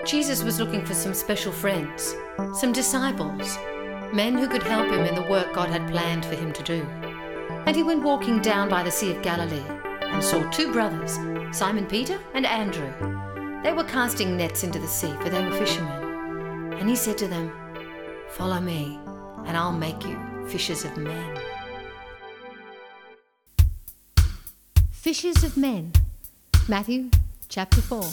Jesus was looking for some special friends, some disciples, men who could help him in the work God had planned for him to do. And he went walking down by the Sea of Galilee and saw two brothers, Simon Peter and Andrew. They were casting nets into the sea, for they were fishermen. And he said to them, "Follow me, and I'll make you fishers of men." Fishers of men. Matthew chapter 4.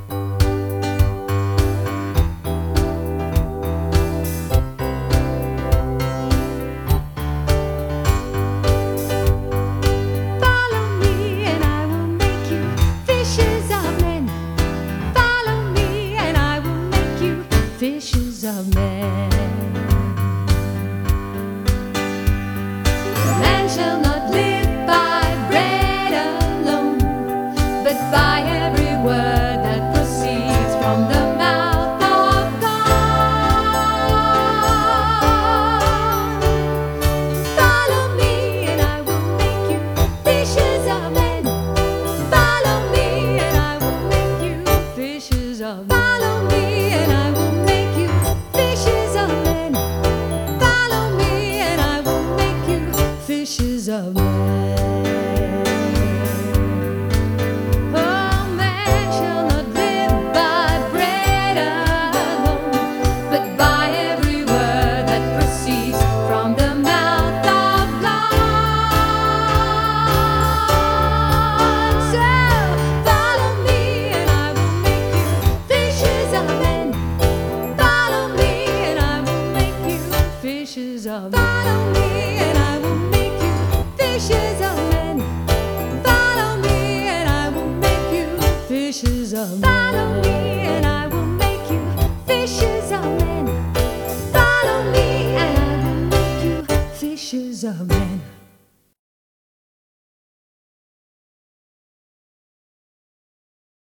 Fishers of men. Man shall not live by bread alone, but by every word that proceeds from the mouth of God. Follow me and I will make you fishers of men. Follow me and I will make you fishers of men. Follow me and I will fishers of men. Follow me and I will make you fishers of men. Oh, man shall not live by bread alone, but by every word that proceeds from the mouth of God. So follow me and I will make you fishers of men. Fishers of men. Follow me and I will make you fishers of men. Follow me and I will make you fishers of men. Follow me and I will make you fishers of men. Follow me and I will make you fishers of men.